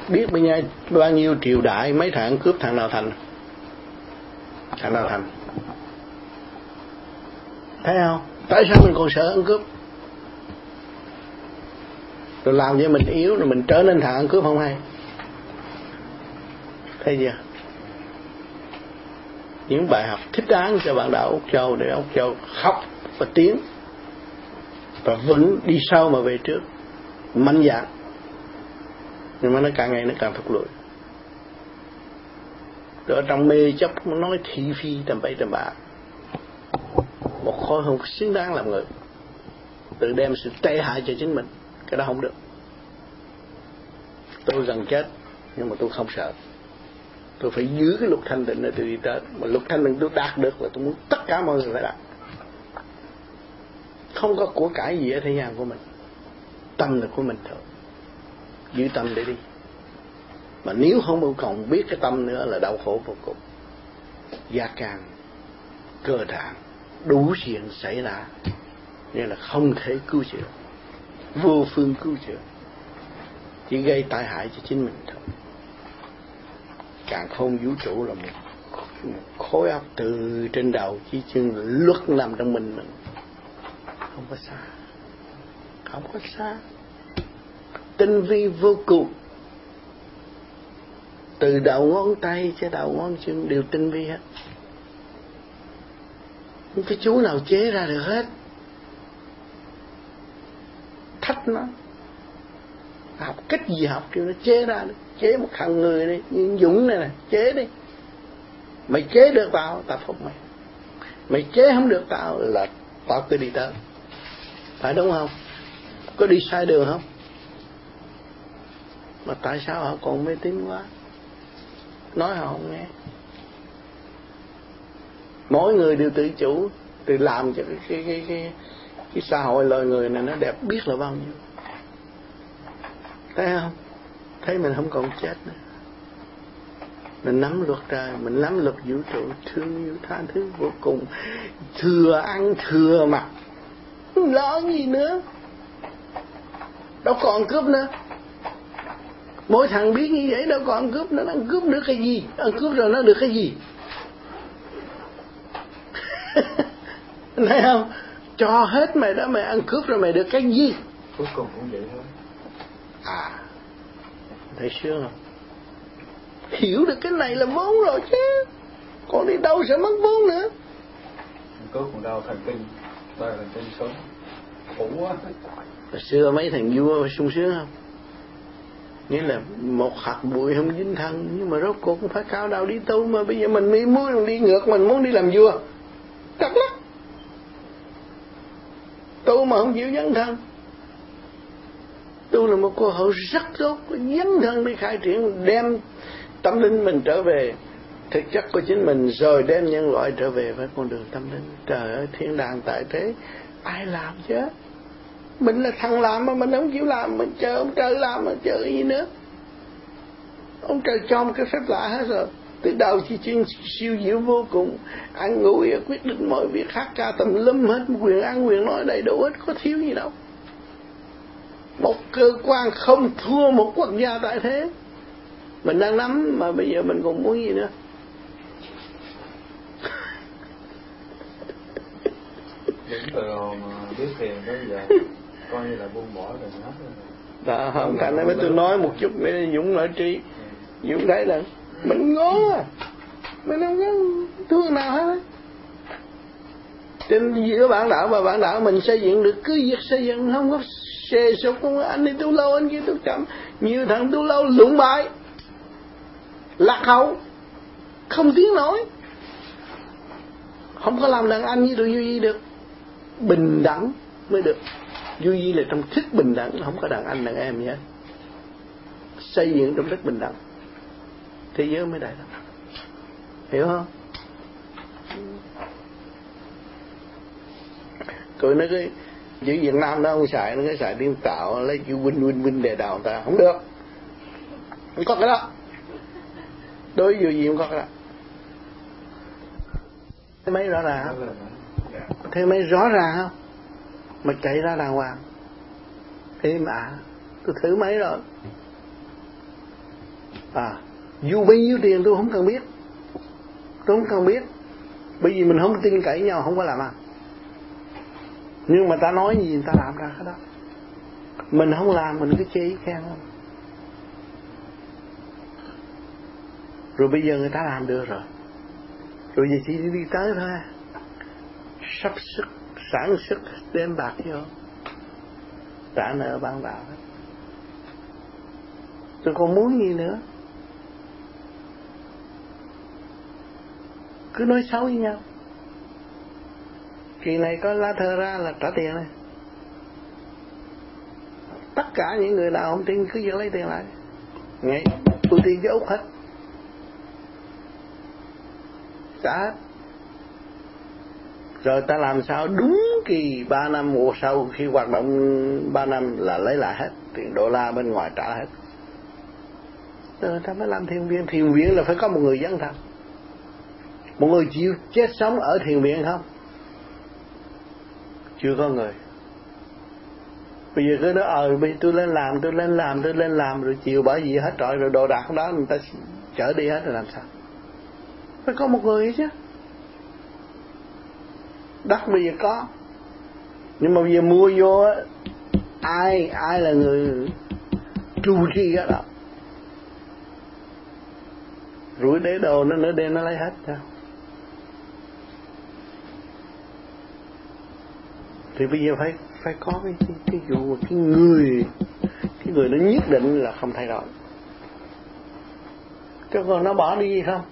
biết bao nhiêu triều đại mấy thằng cướp thằng nào thành? Thằng nào thành? Thấy không? Tại sao mình còn sợ ăn cướp? Rồi làm cho mình yếu, rồi mình trở nên thằng ăn cướp không hay. Thấy chưa? Những bài học thích đáng cho bạn đạo Úc Châu để Úc Châu học và tiến và vững đi sau mà về trước, mạnh dạn. Nhưng mà nó càng ngày nó càng thụt lùi. Rồi ở trong mê chấp nó nói thị phi tầm bậy tầm bạ, một khối không xứng đáng làm người, tự đem sự tệ hại cho chính mình. Cái đó không được. Tôi gần chết nhưng mà tôi không sợ. Tôi phải giữ cái luật thanh tịnh để tôi đi tới. Mà luật thanh tịnh tôi đạt được là tôi muốn tất cả mọi người phải đạt. Không có của cải gì ở thế gian của mình, tâm là của mình thôi. Giữ tâm để đi. Mà nếu không còn biết cái tâm nữa là đau khổ vô cùng. Da can, cơ đạn, đủ chuyện xảy ra, nên là không thể cứu chữa, vô phương cứu chữa, chỉ gây tai hại cho chính mình thôi. Càn khôn vũ trụ là một khối óc từ trên đầu chỉ chừng luật nằm trong mình, không có xa, không có xa, tinh vi vô cùng. Từ đầu ngón tay cho đầu ngón chân đều tinh vi hết. Không cái chú nào chế ra được hết. Thách nó. Học cách gì học kêu nó chế ra được. Chế một thằng người đi, như Dũng này nè, chế đi. Mày chế được tao, tao phục mày. Mày chế không được tao là tao cứ đi tới. Phải đúng không? Có đi sai đường không? Mà tại sao họ còn mê tín quá? Nói họ không nghe. Mỗi người đều tự chủ, tự làm cho cái xã hội loài người này nó đẹp biết là bao nhiêu. Thấy không? Thấy mình không còn chết nữa. Mình nắm luật trời, mình nắm luật vũ trụ, thương yêu tha thứ vô cùng, thừa ăn thừa mặc, không lo gì nữa, đâu còn cướp nữa. Mỗi thằng biết như vậy đâu còn cướp nữa, nó cướp được cái gì? Ăn cướp rồi nó được cái gì? Thấy không? Cho hết mày đó, mày ăn cướp rồi mày được cái gì? Cuối cùng cũng vậy thôi. À, thấy sướng không? Hiểu được cái này là vốn rồi chứ. Còn đi đâu sẽ mất vốn nữa. Cướp còn đau thần kinh, đây là thần kinh sống khổ quá. Hồi xưa mấy thằng vua sung sướng không? Nghĩa là một hạt bụi không dính thân, nhưng mà rốt cuộc cũng phải cao đầu đi tu. Mà bây giờ mình muốn đi ngược, mình muốn đi làm vua, chắc lắm. Tu mà không chịu dấn thân. Tu là một cơ hội rất tốt, dấn thân đi khai triển, đem tâm linh mình trở về thực chất của chính mình, rồi đem nhân loại trở về với con đường tâm linh. Trời ơi, thiên đàng tại thế ai làm chứ? Mình là thằng làm mà mình không chịu làm, mình chờ ông trời làm mà chờ gì nữa. Ông trời cho một cái phép lạ hết rồi. Từ đầu chỉ chuyên siêu diệu vô cùng, ăn ngủ quyết định mọi việc, hát ca tùm lum hết, quyền ăn quyền nói đầy đủ hết, có thiếu gì đâu. Một cơ quan không thua một quốc gia tại thế. Mình đang nắm mà bây giờ mình còn muốn gì nữa? Đúng rồi mà biết tiền tới giờ coi như là buông bỏ rồi hết rồi. Đó, không phải nói với tôi nói một chút nữa Dũng nói trí. Dũng thấy là mình ngon à, mình không có thương nào hết. Trên giữa bản đạo và bản đạo mình xây dựng được cứ việc xây dựng, không có xê sụp, không có anh đi tu lâu anh kia tu chậm. Nhiều thằng tu lâu lụng bại, lạc hậu, không tiến nổi, không có làm đàn anh như tụi Duy Di được. Bình đẳng mới được. Duy Di là trong thức bình đẳng, không có đàn anh đàn em gì hết. Xây dựng trong thức bình đẳng, thế giới mới đại lắm. Hiểu không? Tụi nó cái chữ Việt Nam nó không xài, nó cái xài tiếng Tạo, lấy chữ win để đào ta, không được. Không có cái đó. Đối với gì không có cái đó. Thấy mấy rõ ràng không? Thấy mấy rõ ràng không? Mà chạy ra đàng hoàng. Thế mà tôi thử mấy rồi. Dù bao nhiêu tiền tôi không cần biết. Tôi không cần biết. Bởi vì mình không tin cậy nhau, không có làm ăn. Nhưng mà ta nói gì người ta làm ra cái đó. Mình không làm, mình cứ chê khen không. Rồi bây giờ người ta làm được rồi. Rồi giờ chỉ đi tới thôi. Sắp sức, sản xuất, đem bạc vô. Trả nợ ban đạo. Tôi còn muốn gì nữa. Cứ nói xấu với nhau. Kỳ này có lá thơ ra là trả tiền này. Tất cả những người nào không tin cứ giữ lấy tiền lại. Ngay ưu tiên cho Úc hết. Trả hết. Rồi ta làm sao đúng kỳ 3 năm sau khi hoạt động 3 năm là lấy lại hết. Tiền đô la bên ngoài trả hết. Rồi ta mới làm thiền viện. Thiền viện là phải có một người dẫn thật. Một người chịu chết sống ở thiền viện không? Chưa có người. Bây giờ cứ nói tôi lên làm rồi chiều bởi vì hết trọi rồi đồ đạc đó người ta chở đi hết rồi làm sao? Phải có một người chứ. Đất bây giờ có. Nhưng mà bây giờ mua vô ai là người tru tri cái đó. Rủi đế đồ nó đem nó lấy hết sao? Thì bây giờ phải có cái vụ cái người nó nhất định là không thay đổi. Chứ còn nó bỏ đi gì không?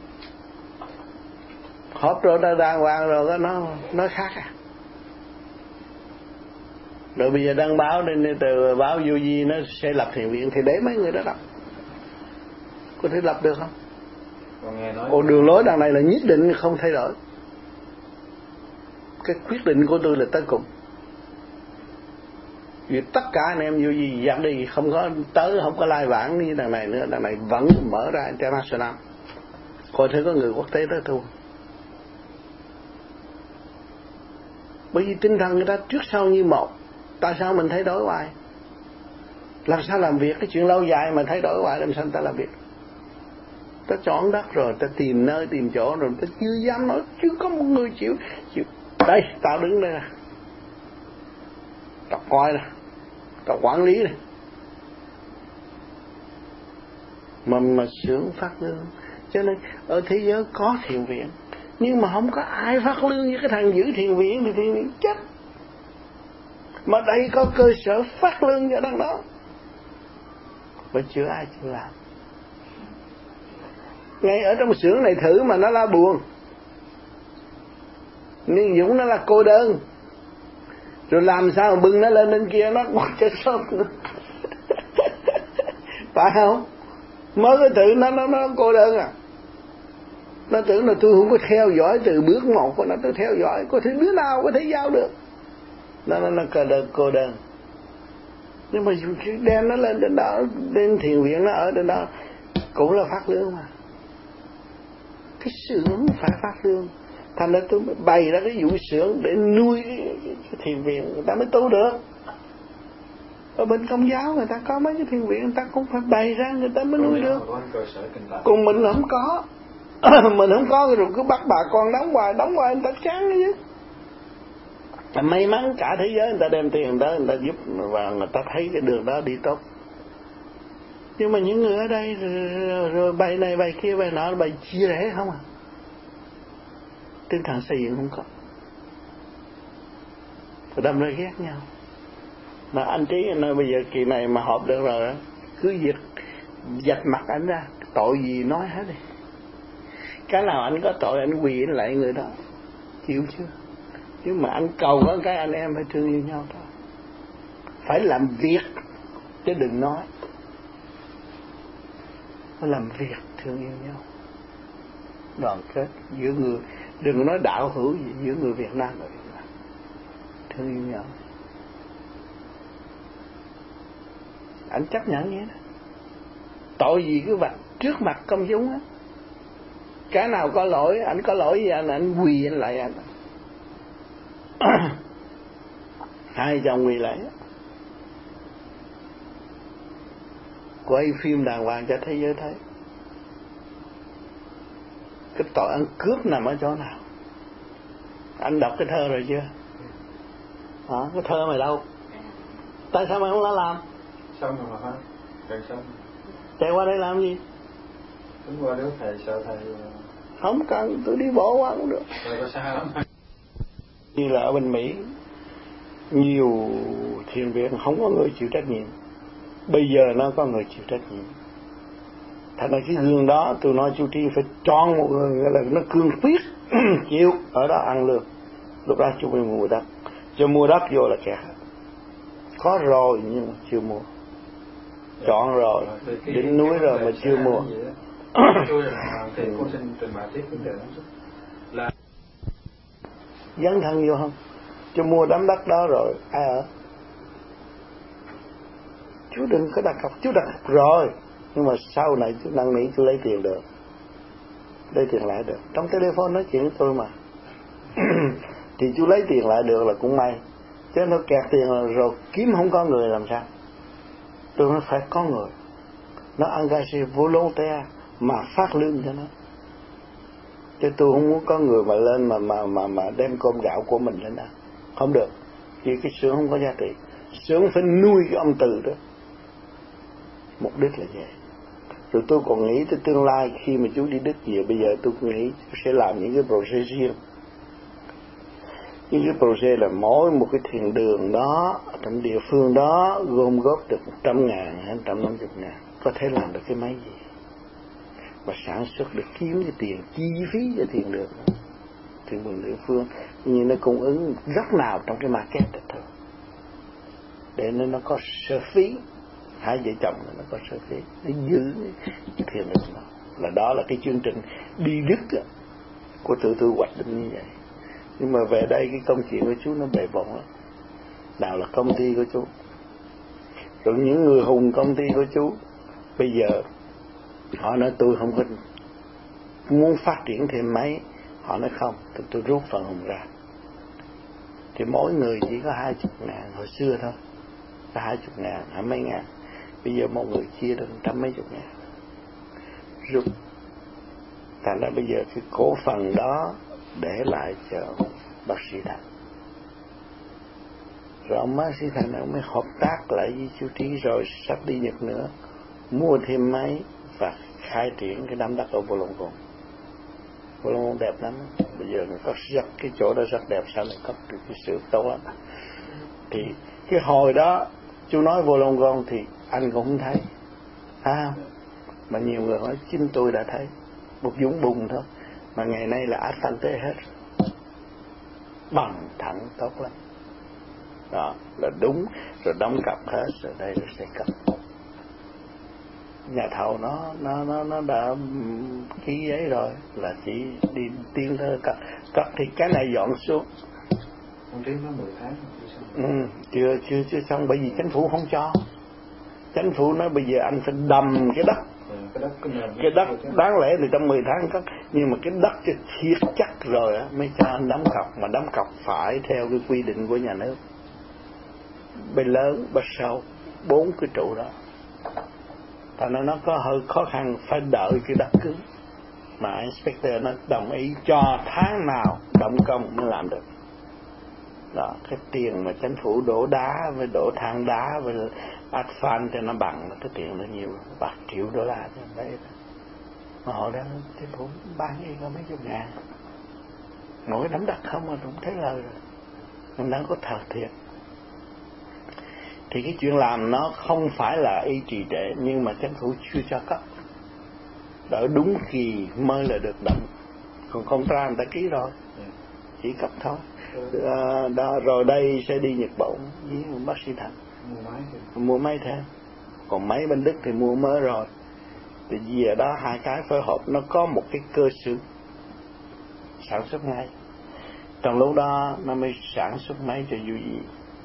Họp rồi đàng hoàng rồi nó khác à. Rồi bây giờ đăng báo nên từ báo vô vi nó sẽ lập thiền viện thì để mấy người đó đọc. Có thể lập được không? Còn đường lối đằng này là nhất định không thay đổi. Cái quyết định của tôi là tới cùng. Vì tất cả anh em vô gì dặn đi không có tới, không có lai vãng như đằng này nữa. Đằng này vẫn mở ra international. Coi thử có người quốc tế tới thua. Bởi vì tinh thần người ta trước sau như một. Tại sao mình thay đổi hoài? Làm sao làm việc? Cái chuyện lâu dài mà thay đổi hoài làm sao người ta làm việc? Ta chọn đất rồi, ta tìm nơi, tìm chỗ rồi, ta chưa dám nói, chưa có một người chịu. Đây, tao đứng đây nè. Tao coi nè. Tao quản lý nè. Mà sướng phát lương. Cho nên ở thế giới có thiền viện. Nhưng mà không có ai phát lương như cái thằng giữ thiền viện thì thiền viện chết. Mà đây có cơ sở phát lương cho đằng đó. Mà chưa ai chịu làm. Ngay ở trong xưởng này thử mà nó là buồn. Nhưng Dũng nó là cô đơn. Rồi làm sao mà bưng nó lên bên kia nó còn chết sớm nữa. Phải không? Mới cái thử nó cô đơn à. Nó tưởng là tôi không có theo dõi từ bước một của nó, tôi theo dõi có thể đứa nào có thể giao được. Nó cô đơn. Nhưng mà đem nó lên đến đó, đến thiền viện nó ở đến đó cũng là phát lương mà. Cái xưởng phải phát lương. Thành ra tôi mới bày ra cái vụ xưởng để nuôi cái thiền viện, người ta mới tu được. Ở bên Công giáo người ta có mấy cái thiền viện, người ta cũng phải bày ra người ta mới nuôi được. Còn mình không có. Mình không có rồi cứ bắt bà con đóng hoài người ta chán chứ. May mắn cả thế giới người ta đem tiền đó người ta giúp và người ta thấy cái đường đó đi tốt. Nhưng mà những người ở đây rồi bày này bày kia bày nọ bày chia rẽ không à. Tinh thần xây dựng không có. Rồi đâm ra ghét nhau. Mà anh Trí nói bây giờ kỳ này mà họp được rồi đó, cứ dạch mặt anh ra, tội gì nói hết đi. Cái nào anh có tội anh quỳ anh lại người đó, chịu chưa? Nhưng mà anh cầu có cái anh em phải thương yêu nhau thôi. Phải làm việc chứ đừng nói. Phải làm việc thương yêu nhau, đoàn kết giữa người. Đừng nói đạo hữu gì giữa người Việt Nam và Việt Nam. Thương yêu nhau. Anh chấp nhận vậy đó. Tội gì cứ vạch trước mặt công chúng á. Cái nào có lỗi, anh có lỗi gì anh quỳ anh lại anh. Hai chồng quỳ lại. Quay phim đàng hoàng cho thế giới thấy. Cái tội ăn cướp nằm ở chỗ nào? Anh đọc cái thơ rồi chưa? Cái thơ mày đâu? Tại sao mày không lo làm? Xong rồi hả? Thầy xong. Chạy qua đây làm gì? Đúng qua nếu thầy sợ thầy. Không cần, tôi đi bộ qua cũng được. Thầy có xa lắm. Như là ở bên Mỹ, nhiều thiền viện không có người chịu trách nhiệm. Bây giờ nó có người chịu trách nhiệm. Thành ra cái gương đó tôi nói chú Trí phải tròn một người là nó cương quyết chịu ở đó ăn lương. Lúc đó chú mới mua đất. Cho mua đất vô là kẹt. Có rồi nhưng mà chưa mua. Chọn rồi, đỉnh núi rồi mà chưa mua. Tôi là thầy cô xin trình bày tiếp vấn đề đó là dấn thân vô không? Chú mua đám đất đó rồi ai ở? Chú đừng có đặt cọc, chú đặt cọc rồi. Nhưng mà sau này chú năn nỉ chú lấy tiền được. Lấy tiền lại được. Trong telephone nói chuyện với tôi mà. Thì chú lấy tiền lại được là cũng may. Chứ nó kẹt tiền rồi kiếm không có người làm sao? Tôi nói phải có người. Nó engage volontaire mà phát lương cho nó. Chứ tôi không muốn có người mà lên mà đem cơm gạo của mình lên đó. Không được. Vì cái xưởng không có giá trị. Xưởng phải nuôi cái ông Từ đó. Mục đích là vậy. Rồi tôi còn nghĩ tới tương lai khi mà chú đi Đức về, bây giờ tôi nghĩ tôi sẽ làm những cái project riêng. Những cái project là mỗi một cái thiền đường đó, trong địa phương đó gom góp được 100.000 hay 150.000, có thể làm được cái máy gì? Và sản xuất được kiếm cái tiền chi phí cho thiền đường. Thiền đường địa phương nhưng nó cung ứng rất nào trong cái market đó thôi. Để nó có sở phí. Hai vợ chồng nó có sở phí để giữ cái thiền đường đó. Đó là cái chương trình đi Đức của tôi hoạch định như vậy. Nhưng mà về đây cái công chuyện của chú nó bề bộn lắm. Nào là công ty của chú, rồi những người hùng công ty của chú bây giờ họ nói tôi không có muốn phát triển thêm máy, họ nói không thì tôi rút phần hùng ra. Thì mỗi người chỉ có 20.000 hồi xưa thôi, có 20.000 hay mấy ngàn. Bây giờ một người chia được 100 mấy chục ngàn rút. Thành ra bây giờ cái cổ phần đó để lại cho bác sĩ Thành. Rồi ông bác sĩ Thành ông mới hợp tác lại với chú Trí, rồi sắp đi Nhật nữa, mua thêm máy và khai triển cái đám đất ở Vô Long Gòn. Vô Long Gòn đẹp lắm. Bây giờ nó có rất cái chỗ đó rất đẹp, sao lại có được cái sự tốt lắm. Thì cái hồi đó chú nói Vô Long Gòn thì anh cũng không thấy, không? Mà nhiều người nói chính tôi đã thấy một dũng bùn thôi, mà ngày nay là át phanh tế hết, bằng thẳng tốt lắm. Đó là đúng. Rồi đóng cặp hết rồi, đây là sẽ cấp. Nhà thầu nó đã ký giấy rồi, là chỉ đi tiến tới cấp thì cái này dọn xuống. Không đến nó 10 tháng chưa xong, bởi vì chính phủ không cho. Chính phủ nói bây giờ anh phải đầm cái đất. Cái đất đáng lẽ thì trong 10 tháng cất, nhưng mà cái đất cho thiệt chắc rồi á mới cho anh đóng cọc, mà đóng cọc phải theo cái quy định của nhà nước. Bên lớn, bên sâu, 4 cái trụ đó. Thành ra nó có hơi khó khăn, phải đợi cái đất cứng. Mà inspector nó đồng ý cho tháng nào động công mới làm được. Đó, cái tiền mà chính phủ đổ đá với đổ than đá với asphalt cho nó bằng, cái tiền nó nhiều, $1 triệu cho đấy. Mà họ đang chính phủ bán đi có mấy chục ngàn. Mỗi đám đất không mà cũng thấy lời rồi. Mình đang có thật thiệt. Thì cái chuyện làm nó không phải là y trì trệ, nhưng mà chính phủ chưa cho cấp. Đợi đúng kỳ mới là được động. Còn contract người ta ký rồi, chỉ cấp thôi. Đó, rồi đây sẽ đi Nhật Bản với bác sĩ Thành mua máy thêm. Còn máy bên Đức thì mua mới rồi. Thì giờ đó hai cái phối hợp, nó có một cái cơ sở sản xuất ngay. Trong lúc đó nó mới sản xuất máy cho du gì.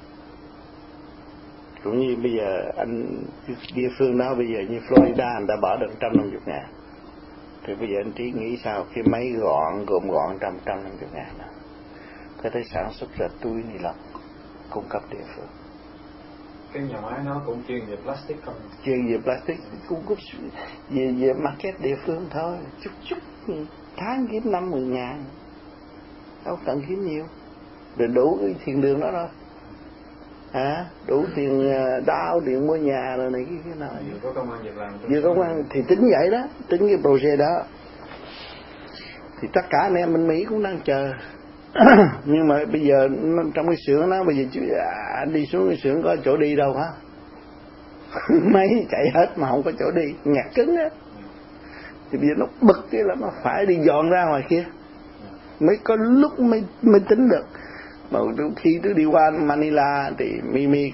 Cũng như bây giờ anh địa phương đó, bây giờ như Florida anh đã bỏ được 150.000. Thì bây giờ anh Trí nghĩ sao khi máy gồm gọn 150.000 đó, có thể sản xuất ra túi ni lông cung cấp địa phương. Cái nhà máy nó cũng chuyên về plastic không? Chuyên về plastic, cung cấp về market địa phương thôi, chút tháng kiếm 50 ngàn, đâu cần kiếm nhiều, rồi đủ cái tiền đường đó rồi. Đủ tiền đau, tiền mua nhà rồi này cái nào. Vừa có công ăn việc làm. Vừa có công ăn thì tính vậy đó, tính cái project đó. Thì tất cả anh em bên Mỹ cũng đang chờ. Nhưng mà bây giờ trong cái xưởng đó, bây giờ anh đi xuống cái xưởng có chỗ đi đâu hả? Máy chạy hết mà không có chỗ đi, nhạc cứng á. Thì bây giờ nó bực cái là nó phải đi dọn ra ngoài kia, mới có lúc mới tính được. Mà khi tôi đi qua Manila thì Mimi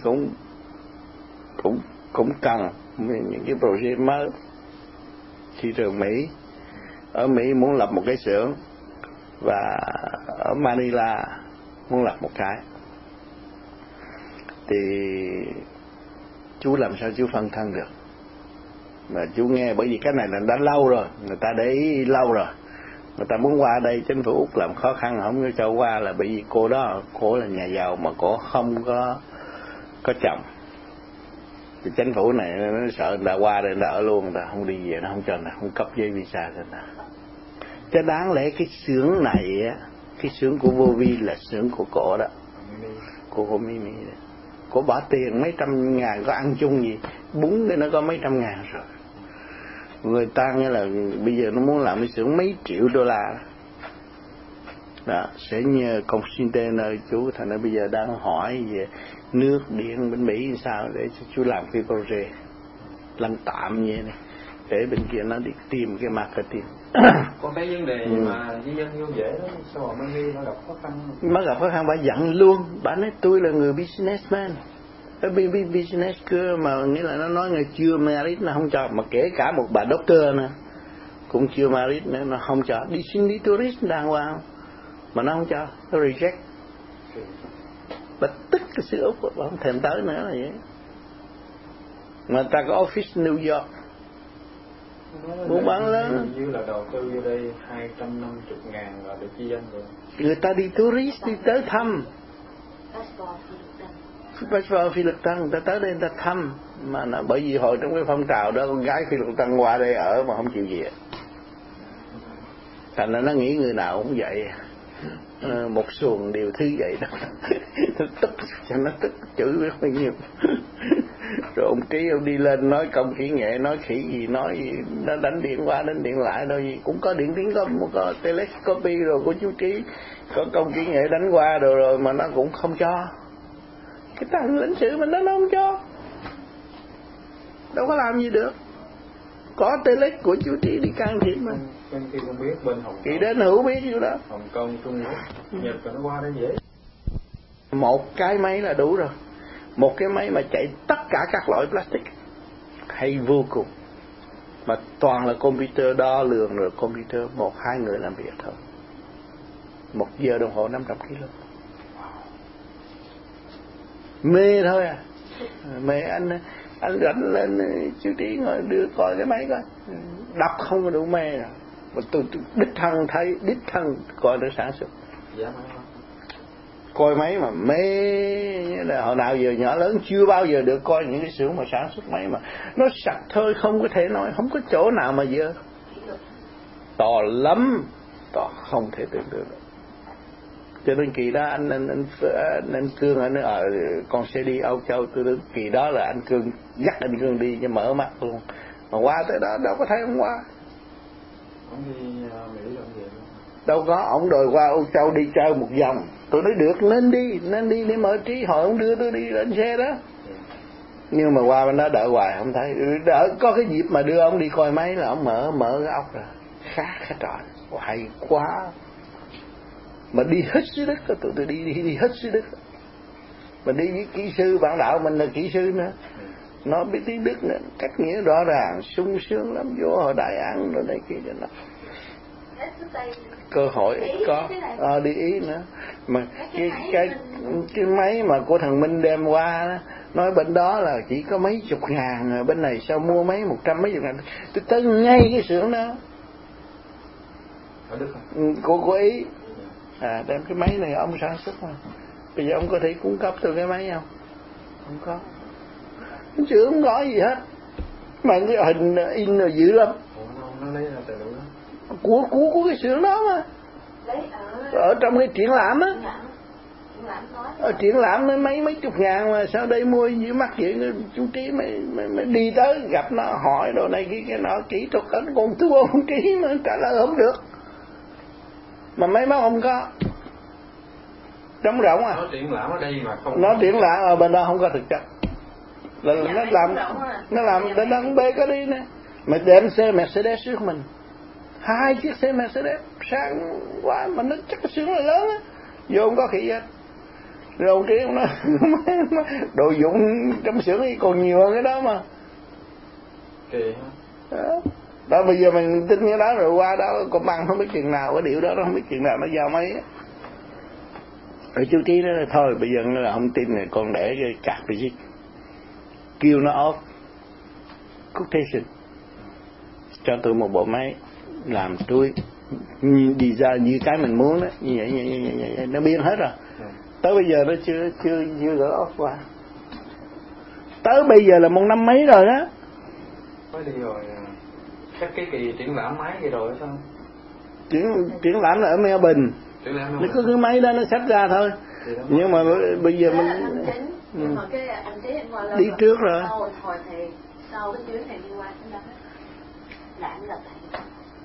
cũng cần những cái project mới. Thị trường Mỹ, ở Mỹ muốn lập một cái xưởng, và ở Manila muốn lập một cái. Thì chú làm sao chú phân thân được. Mà chú nghe, bởi vì cái này là đã lâu rồi, người ta để ý lâu rồi. Người ta muốn qua đây, chính phủ Úc làm khó khăn không cho qua là bởi vì cô là nhà giàu mà cô không có chồng. Thì chính phủ này nó sợ người ta qua đây người ta ở luôn, người ta không đi về, nó không cho, không cấp giấy visa cho người ta. Chứ đáng lẽ cái xưởng này á, cái xưởng của Vô Vi là xưởng của cổ đó, của Mimi đó. Cổ bỏ tiền mấy trăm ngàn, có ăn chung gì, bún cái nó có mấy trăm ngàn rồi. Người ta nghe là bây giờ nó muốn làm cái xưởng mấy triệu đô la đó, sẽ nhờ container chú. Thành ra bây giờ đang hỏi về nước điện bên Mỹ sao để chú làm cái project làm tạm như này, để bên kia nó đi tìm cái marketing. Có cái vấn đề mà di dân vô dễ đó, sao mà Mimi nó gặp khó khăn? Nó gặp khó khăn, bà giận luôn, bà nói tôi là người businessman. Business cơ mà, nghĩa là nó nói người chưa married nó không cho, mà kể cả một bà doctor nữa cũng chưa married nữa nó không cho, đi xin đi tourist đàng hoàng mà nó không cho, nó reject. Bà tức cái xứ Úc, bà không thèm tới nữa là vậy. Mà ta có office New York buôn bán lớn, như là đầu tư vô đây 250 ngàn là được chi dân rồi. Người ta đi tourist, đi tới thăm Passport Phi Luật Tân, người ta tới đây người ta thăm. Mà nó bởi vì hồi trong cái phong trào đó con gái Phi Luật Tân qua đây ở mà không chịu về, thành ra nó nghĩ người nào cũng vậy. Một xuồng điều thứ vậy đó. Nó tức, cho nó tức, chửi rất là nhiều. Rồi ông Trí ông đi lên nói công kỹ nghệ, nói khỉ gì, nói gì, nó đánh điện qua đánh điện lại đâu gì, cũng có điện tiếng có telescopy rồi của chú Trí, có công kỹ nghệ đánh qua rồi mà nó cũng không cho. Cái thằng lãnh sự mình nó không cho, đâu có làm gì được. Có telex của chú Trí đi can thiệp mà. Bên kia không biết, bên Hồng Kông. Kỳ đến hữu biết chứ đó. Hồng Kông, Trung Quốc, Nhật nó qua đây dễ. Một cái máy là đủ rồi. Một cái máy mà chạy tất cả các loại plastic hay vô cùng. Mà toàn là computer đo lường rồi computer, 1-2 người làm việc thôi. 1 giờ đồng hồ 500 kg. Mê thôi à. Mê anh rảnh lên chú Trí ngồi đưa coi cái máy coi. Đọc không có đủ mê à. Mà tôi đích thân coi nó sản xuất. Coi máy mà mê, là hồi nào giờ nhỏ lớn chưa bao giờ được coi những cái xưởng mà sản xuất máy mà nó sạch thôi, không có thể nói, không có chỗ nào mà dơ. To lắm, to không thể tưởng tượng được. Cho nên kỳ đó anh Cương anh ở con sẽ đi Âu Châu, tôi đến kỳ đó là anh Cương dắt anh Cương đi cho mở mắt luôn. Mà qua tới đó đâu có thấy ông qua. Ông đi Mỹ làm gì? Đâu có, ông đòi qua Âu Châu đi chơi một vòng. Tôi nói được, nên đi để mở trí. Hồi ông đưa tôi đi lên xe đó. Nhưng mà qua bên đó đợi hoài không thấy. Đợi có cái dịp mà đưa ông đi coi máy là ông mở cái ốc rồi. Khác trời, hay quá. Mà đi hết xứ đất, tôi đi hết xứ đất. Mà đi với kỹ sư, bạn đạo mình là kỹ sư nữa. Nó biết tiếng Đức nữa, cách nghĩa rõ ràng, sung sướng lắm, vô hồi Đại An rồi này kia cho nó. Cơ hội có, đi Ý nữa. Mà cái máy mà của thằng Minh đem qua đó, nói bên đó là chỉ có mấy chục ngàn, bên này sao mua mấy 100 mấy chục ngàn. Tôi tới ngay cái xưởng đó. Của Ý. Đem cái máy này ông sản xuất mà. Bây giờ ông có thể cung cấp tôi cái máy không? Không có. Cái chữ không có gì hết. Mà cái hình in rồi dữ lắm. Nó lấy ra từ đâu đó? của cái xưởng đó mà. Ở trong cái triển lãm á. Ở triển lãm mấy chục ngàn mà sao đây mua dưới mắt vậy? Chú Trí mới đi tới gặp nó hỏi đồ này cái nọ kỹ thuật hết, còn thua ông Trí mà trả lời không được. Mà mấy món không có. Trống rỗng à. Nó triển lãm ở đây mà không. Nó triển lãm ở bên đó không có thực chất. Là nó làm để nó bê có đi nè. Mà đem xe Mercedes trước mình. 2 chiếc xe Mercedes sang quá mà nó chắc cái xưởng là lớn á. Vô không có khỉ hết. Rồi ông Trí ông nói đồ dụng trong xưởng ấy còn nhiều hơn cái đó mà. Kỳ hả? Đó bây giờ mình tin cái đó rồi qua đó còn bằng không biết chuyện nào, cái điệu đó nó không biết chuyện nào nó giao mấy á. Rồi chú Trí nói thôi bây giờ nó không tin này còn để cái card visit, kêu nó off quotation cho tôi một bộ máy làm túi đi ra như cái mình muốn đó, như vậy nó biến hết rồi. Tới bây giờ nó chưa gỡ off qua. Tới bây giờ là 1 năm mấy rồi đó. Mới đi rồi. Chắc cái kỳ triển lãm máy gì rồi sao? Triển lãm là ở Melbourne. Nó có cái máy đó nó xách ra thôi. Nhưng mà bây giờ mình nhưng mà cái anh Trí anh qua đi trước rồi. Hồi thì sau cái chuyến này đi qua chúng ta là anh là thầy.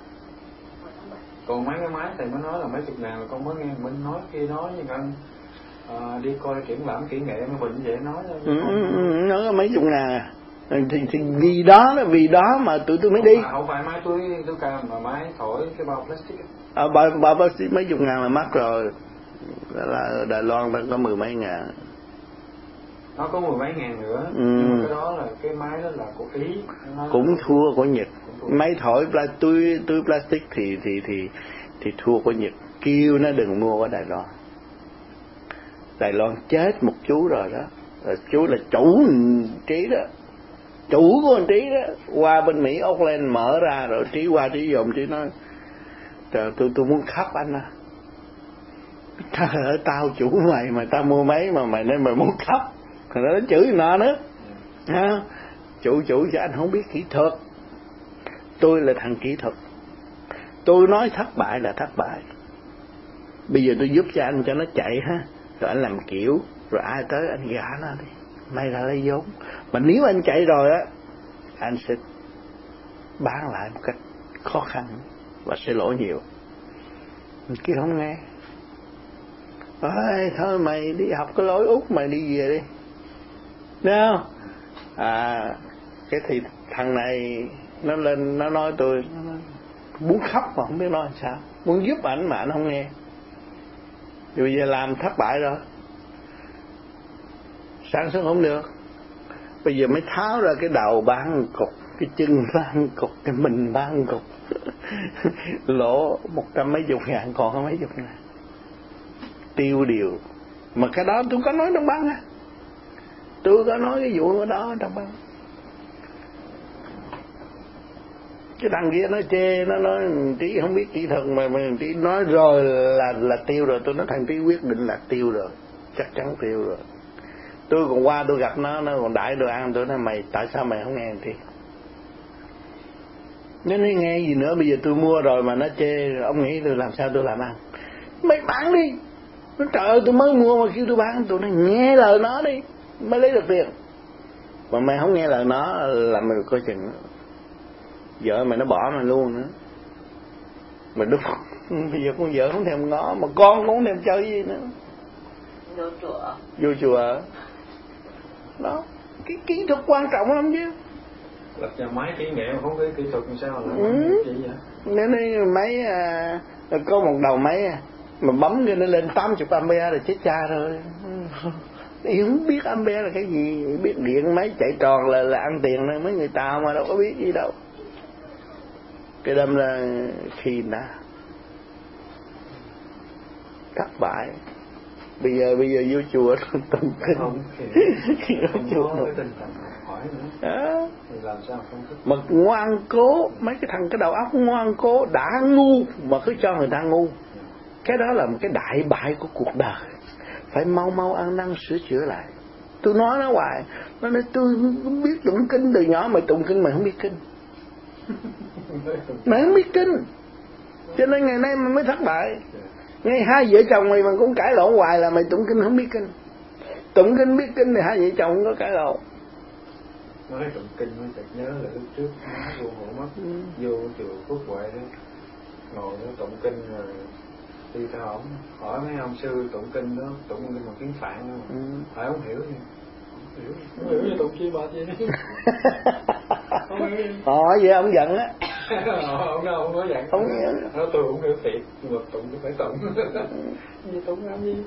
Còn mấy cái máy thầy mới nói là mấy chục ngàn, con mới nghe mình nói kia nói như anh đi coi triển lãm kỹ nghệ mà bệnh vậy nói nó có mấy chục ngàn à. Thì vì đó mà tụi tôi mới đi. Không phải máy túi ca mà máy thổi cái bao plastic. Bao plastic mấy chục ngàn là mắc rồi. Là Đài Loan nó có 10 mấy ngàn. Nó có 10 mấy ngàn nữa. Nhưng mà cái đó là cái máy đó là của Ý. Cũng thua của Nhật. Máy thổi túi plastic thì thua của Nhật. Kêu nó đừng mua ở Đài Loan. Đài Loan chết một chú rồi đó. Rồi chú là chủ Trí đó. Chủ của anh Trí đó. Qua bên Mỹ Auckland mở ra rồi Trí qua Trí dùng Trí nói trời tôi muốn khóc anh à. Trời ơi tao chủ mày mà tao mua máy mà mày nên mày muốn khóc. Rồi nó chửi nó nữa. Chủ cho anh không biết kỹ thuật. Tôi là thằng kỹ thuật. Tôi nói thất bại là thất bại. Bây giờ tôi giúp cho anh cho nó chạy ha. Rồi anh làm kiểu. Rồi ai tới anh gả nó đi. Mày là lấy vốn. Mà nếu anh chạy rồi á, anh sẽ bán lại một cách khó khăn và sẽ lỗ nhiều. Mình kia không nghe. Thôi mày đi học cái lối Úc mày đi về đi. Đúng không? Cái thì thằng này nó lên nó nói tôi muốn khóc mà không biết nói sao. Muốn giúp ảnh mà ảnh không nghe. Rồi giờ làm thất bại rồi. Sản xuất không được. Bây giờ mới tháo ra cái đầu bán cục, cái chân bán cục, cái mình bán cục. Lỗ 100 mấy chục ngàn còn có mấy chục ngàn. Tiêu điều. Mà cái đó tôi có nói trong băng á. Tôi có nói cái vụ đó trong băng. Cái thằng kia nó chê, nó nói Trí không biết kỹ thuật mà Trí nói rồi là tiêu rồi. Tôi nói thằng Trí quyết định là tiêu rồi. Chắc chắn tiêu rồi. Tôi còn qua tôi gặp nó còn đãi đồ ăn. Tôi nói mày tại sao mày không nghe Trí? Nó nói nghe gì nữa, bây giờ tôi mua rồi mà nó chê, ông nghĩ tôi làm sao tôi làm ăn? Mày bán đi. Nó trời ơi tôi mới mua mà kêu tôi bán. Tôi nói nghe lời nó đi mới lấy được tiền. Mà mày không nghe lời nó là mày coi chừng vợ mày nó bỏ mày luôn nữa. Mà đúng bây giờ con vợ không thèm ngó, mà con cũng không thèm chơi gì nữa. Vô chùa đó. Cái kỹ thuật quan trọng lắm chứ. Lập nhà máy kỹ nghệ mà không có kỹ thuật làm sao là vậy? Nếu máy có một đầu máy mà bấm cho nó lên 80 ampere là chết cha rồi. Không biết ampere là cái gì, biết điện máy chạy tròn là ăn tiền thôi, mấy người Tàu mà đâu có biết gì đâu. Cái đâm là khi nào thất bại. Bây giờ vô chùa tụng kinh. Vô chùa hỏi nữa. Thì làm sao không thích. Mà ngoan cố, mấy cái thằng cái đầu óc ngoan cố đã ngu mà cứ cho người ta ngu. Cái đó là một cái đại bại của cuộc đời. Phải mau ăn năn sửa chữa lại. Tôi nói nó hoài. Nó nói tôi không biết tụng kinh từ nhỏ. Mày tụng kinh mày không biết kinh. Mày không biết kinh. Cho nên ngày nay mình mới thất bại. Ngay hai vợ chồng mày mà cũng cãi lộn hoài là mày tụng kinh không biết kinh. Tụng kinh biết kinh thì hai vợ chồng không có cãi lộn. Nói tụng kinh mới chợt nhớ là lúc trước má vô ngủ mất, vô chùa Phước Huệ đó, ngồi đó tụng kinh rồi đi theo ổng, hỏi mấy ông sư tụng kinh đó, tụng kinh bằng tiếng Phạn đó, phải không hiểu gì? Không hiểu gì tụng chi bà gì? Hỏi vậy ông giận á. Ông đâu không có giận. Không hiểu. Nói tôi cũng hiểu thiệt, nhưng mà tụng tôi phải tụng. Gì tụng làm gì?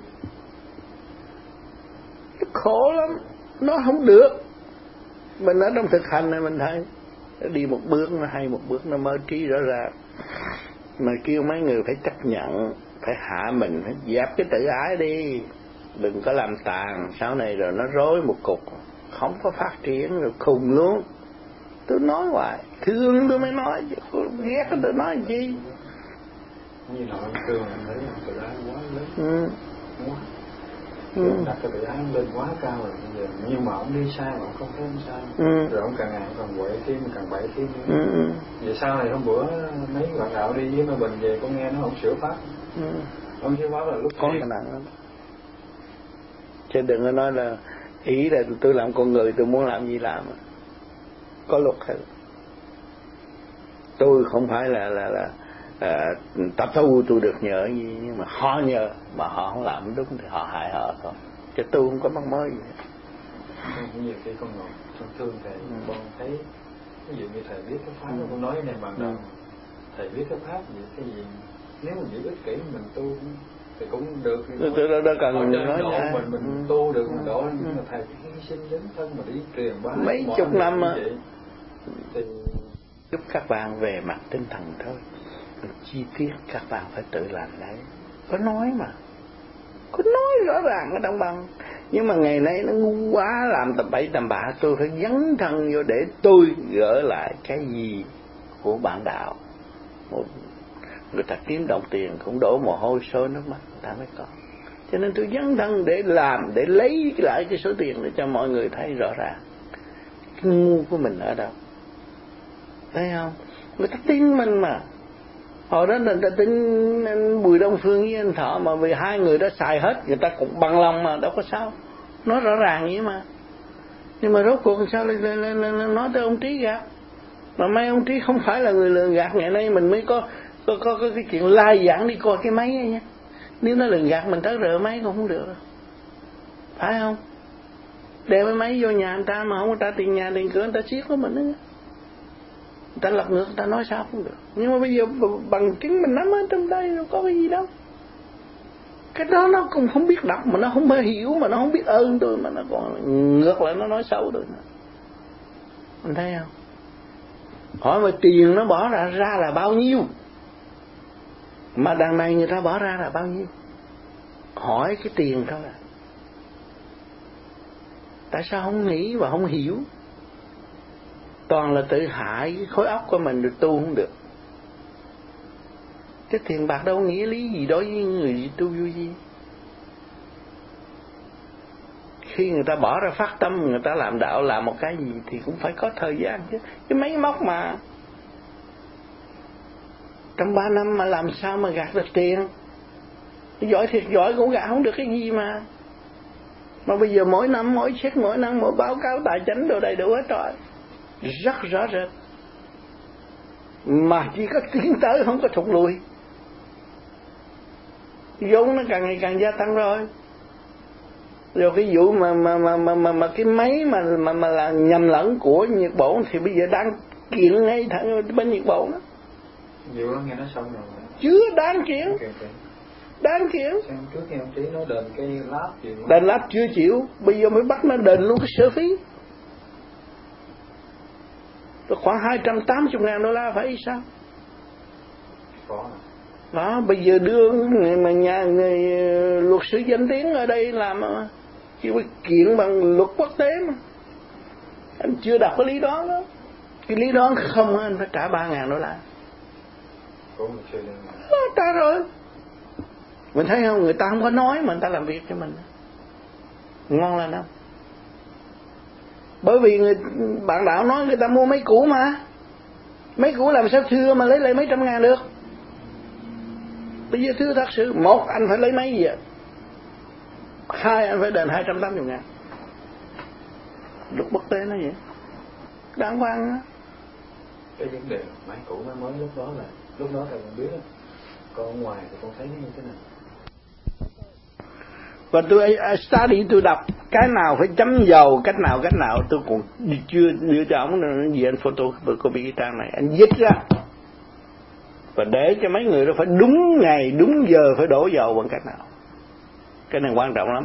Khổ lắm, nó không được. Mình ở trong thực hành này mình thấy đi một bước nó hay, một bước nó mơ trí rõ ràng. Mà kêu mấy người phải chấp nhận, phải hạ mình, phải dẹp cái tự ái đi, đừng có làm tàn, sau này rồi nó rối một cục, không có phát triển, rồi khùng luôn. Tôi nói hoài, thương tôi mới nói, ghét tôi nói làm chi. Như nào anh thương anh thấy tự ái quá lớn. Quá. Đặt cái tự ái lên quá cao rồi bây giờ, nhưng mà ông đi sai mà ông không thấy ông sai. Rồi ông càng ngày càng quậy thêm, càng bậy thêm. Vậy sau này hôm bữa mấy bạn đạo đi với Mai Bình về, con nghe nó ông sửa pháp. Ông sửa pháp là lúc có cái nặng lắm. Chứ đừng có nói là ý là tôi làm con người, tôi muốn làm gì làm. Có luật hết. Tôi không phải là tập tu tôi được nhờ gì, nhưng mà họ nhờ mà họ không làm đúng thì họ hại họ thôi. Chứ tôi không có mắc mới gì. Nhiều khi con ngồi trong thương thầy, con thấy ví dụ như thầy biết cái pháp, con nói này bằng đầu, thầy biết cái pháp gì, cái gì nếu mà giữ ích kỷ mình tu thì cũng được. Tôi đâu cần nói mình tu được mình độ, nhưng mà thầy hy sinh dấn thân mà đi truyền bá mấy chục năm mà thì giúp các bạn về mặt tinh thần thôi. Chi tiết các bạn phải tự làm đấy. Có nói mà, có nói rõ ràng ở trong băng. Nhưng mà ngày nay nó ngu quá, làm tầm bậy tầm bạ. Tôi phải dấn thân vô để tôi gỡ lại cái gì của bạn đạo. Người ta kiếm đồng tiền cũng đổ mồ hôi sôi nước mắt người ta mới có. Cho nên tôi dấn thân để làm, để lấy lại cái số tiền để cho mọi người thấy rõ ràng cái ngu của mình ở đâu. Thấy không? Người ta tin mình mà. Hồi đó người ta tin anh Bùi Đông Phương với anh Thọ, mà vì hai người đó xài hết, người ta cũng bằng lòng mà, đâu có sao. Nói rõ ràng vậy mà. Nhưng mà rốt cuộc sao lại nói tới ông Trí gạt. Mà mấy ông Trí không phải là người lường gạt. Ngày nay mình mới có cái chuyện lai giảng đi coi cái máy ấy nha. Nếu nó lường gạt mình tới rỡ máy cũng không được. Phải không? Đem cái máy vô nhà người ta mà không có trả tiền nhà tiền cửa, người ta siết của mình đó. Người ta lật ngược, người ta nói sao cũng được. Nhưng mà bây giờ bằng chứng mình nắm ở trong tay, đâu có cái gì đâu. Cái đó nó cũng không biết đọc, mà nó không hiểu, mà nó không biết ơn tôi, mà nó còn ngược lại nó nói xấu tôi. Mình thấy không? Hỏi mà tiền nó bỏ ra là bao nhiêu, mà đằng này người ta bỏ ra là bao nhiêu. Hỏi cái tiền thôi à. Tại sao không nghĩ và không hiểu? Toàn là tự hại cái khối óc của mình, được tu không được. Cái tiền bạc đâu nghĩa lý gì đối với người tu vô vi. Khi người ta bỏ ra phát tâm, người ta làm đạo, làm một cái gì thì cũng phải có thời gian chứ. Cái máy móc mà trong 3 năm mà làm sao mà gạt được tiền. Giỏi thiệt giỏi cũng gạt không được cái gì mà. Mà bây giờ mỗi năm mỗi xét, mỗi năm mỗi báo cáo tài chính đồ đầy đủ hết rồi, rất rõ rệt. Mà chỉ có tiến tới không có thụt lùi. Vốn nó càng ngày càng gia tăng rồi. Rồi cái vụ mà cái máy mà là nhầm lẫn của Nhật Bản thì bây giờ đang kiện ngay thẳng bên Nhật Bản đó. Vụ đó nghe nó xong rồi. Chưa đáng kiện. Đáng kiện. Xem trước nghe ông Trí nói đền cái lab gì. Đền lab chưa chịu, bây giờ mới bắt nó đền luôn cái sở phí. Khoảng 280.000 đô la phải sao? Có. Đó, bây giờ đưa người mà người luật sư danh tiếng ở đây làm chỉ phải kiện bằng luật quốc tế mà. Anh chưa đọc cái lý đoán đó. Cái lý đoán không anh phải trả 3.000 đô la. Trả rồi. Mình thấy không, người ta không có nói mà người ta làm việc cho mình. Ngon là đâu. Bởi vì bạn đạo nói người ta mua máy cũ mà. Máy cũ làm sao thưa mà lấy lại mấy trăm ngàn được. Bây giờ thưa thật sự, một anh phải lấy mấy gì ạ? Hai anh phải đền 280.000. Luật quốc tế nó vậy. Đáng quan á. Cái vấn đề máy cũ máy mới lúc đó thầy còn biết đó. Còn ở ngoài thì con thấy nó như thế nào? Và tôi study, tôi đọc cái nào phải chấm dầu, cách nào tôi còn chưa đưa cho ông gì anh photocopy cái trang này, anh viết ra và để cho mấy người đó phải đúng ngày đúng giờ phải đổ dầu bằng cách nào. Cái này quan trọng lắm.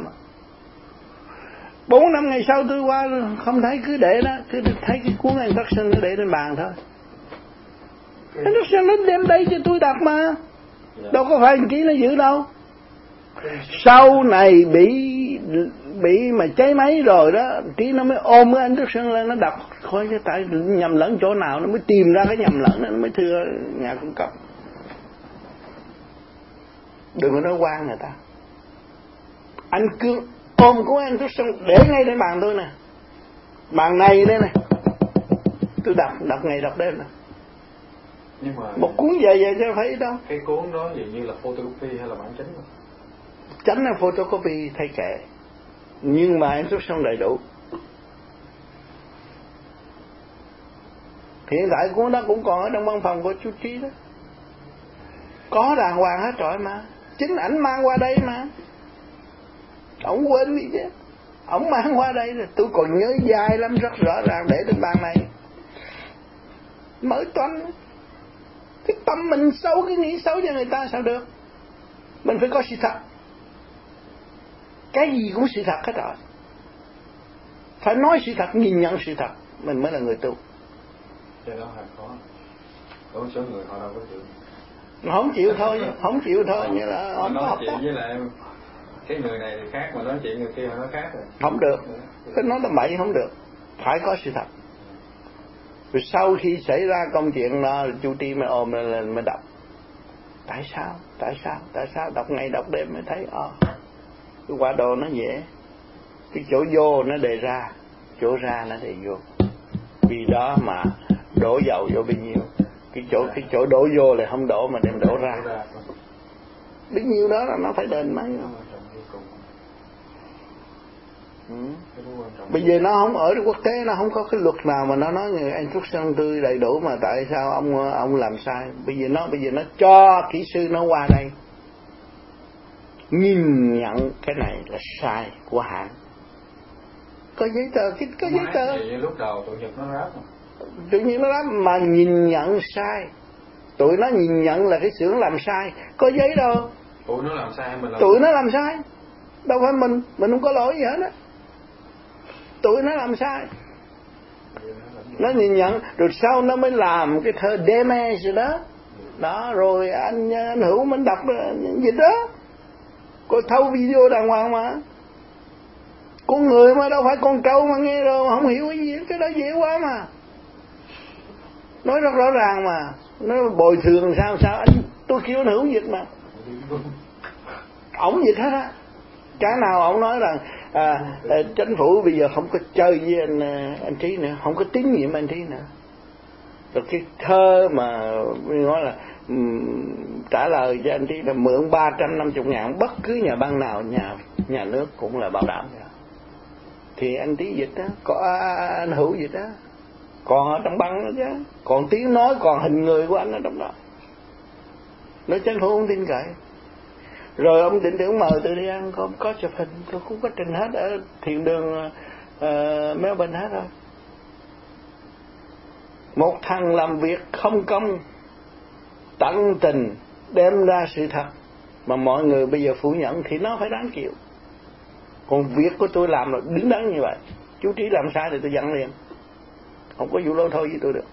4 năm ngày sau tôi qua không thấy, cứ để đó, cứ thấy cái cuốn instruction nó để trên bàn thôi. Instruction nó đem đây cho tôi đọc mà, đâu có phải ký nó giữ đâu. Sau này bị mà cháy máy rồi đó, tí nó mới ôm cái instruction lên nó đọc coi cái tại nhầm lẫn chỗ nào, nó mới tìm ra cái nhầm lẫn, nó mới thưa nhà cung cấp. Đừng có nói quan người ta. Anh cứ ôm của anh instruction để ngay trên bàn tôi nè, bàn này đây nè, tôi đọc ngày đọc đêm nè. Nhưng mà một cuốn về cho thấy đâu. Cái cuốn đó dường như là photocopy hay là bản chánh? Chánh là photocopy thay kệ, nhưng mà instruction đầy đủ. Hiện tại cuốn đó cũng còn ở trong văn phòng của chú Trí đó, có đàng hoàng hết rồi mà, chính ảnh mang qua đây mà. Ông quên đi chứ, ông mang qua đây rồi tôi còn nhớ dài lắm, rất rõ ràng để trên bàn này. Mới toán cái tâm mình xấu, cái nghĩ xấu cho người ta sao được. Mình phải có sự thật, cái gì cũng sự thật hết rồi. Phải nói sự thật, nhìn nhận sự thật, mình mới là người tu. Cái đó là có số người họ đâu có chịu. Không chịu thôi, không chịu thôi, như là họ nói chuyện với lại cái người này thì khác, mà nói chuyện người kia họ nói khác rồi. Không được, cái nói là bậy không được, phải có sự thật. Rồi sau khi xảy ra công chuyện đó, chú Tri mới ôm lên mới đọc. Tại sao đọc ngày đọc đêm mới thấy cái quả đồ nó dễ, cái chỗ vô nó đề ra, chỗ ra nó đề vô. Vì đó mà đổ dầu vô bao nhiêu, cái chỗ đổ vô là không đổ mà đem đổ ra. Bấy nhiêu đó là nó phải đền mấy. Bây giờ nó không ở quốc tế, nó không có cái luật nào mà nó nói người instruction tươi đầy đủ mà tại sao ông làm sai. Bây giờ nó cho kỹ sư nó qua đây nhìn nhận cái này là sai của hãng, có giấy tờ, có giấy tờ. Lúc đầu tụi Nhật nó ráp mà nhìn nhận sai, tụi nó nhìn nhận là cái xưởng làm sai, có giấy đâu. Tụi nó làm sai, tụi nó làm sai, đâu phải mình không có lỗi gì hết á. Tụi nó làm sai, nó nhìn nhận rồi sau nó mới làm cái thơ damage đó rồi anh Hữu mình đọc dịch đó, coi thâu video đàng hoàng mà. Con người mà đâu phải con trâu mà nghe rồi không hiểu cái gì, cái đó dễ quá mà, nói rất rõ ràng mà. Nó bồi thường sao anh, tôi kêu anh Hữu dịch mà, ổng dịch hết á. Cái nào ổng nói rằng chính phủ bây giờ không có chơi với anh Trí nữa, không có tín nhiệm anh Trí nữa. Rồi cái thơ mà nói là trả lời cho anh Trí là mượn 350.000 bất cứ nhà băng nào, nhà nước cũng là bảo đảm. Thì anh Trí dịch đó, có anh Hữu dịch đó, còn ở trong băng đó chứ, còn tiếng nói, còn hình người của anh ở trong đó. Nói chính phủ không tin cậy. Rồi ông tỉnh tưởng mời tôi đi ăn, có chụp hình, tôi cũng có trình hết ở thiền đường Melbourne hết rồi. Một thằng làm việc không công, tận tình đem ra sự thật mà mọi người bây giờ phủ nhận thì nó phải đáng chịu. Còn việc của tôi làm là đứng đắn như vậy, chú Trí làm sai thì tôi giận liền, không có vụ lôi thôi với tôi được.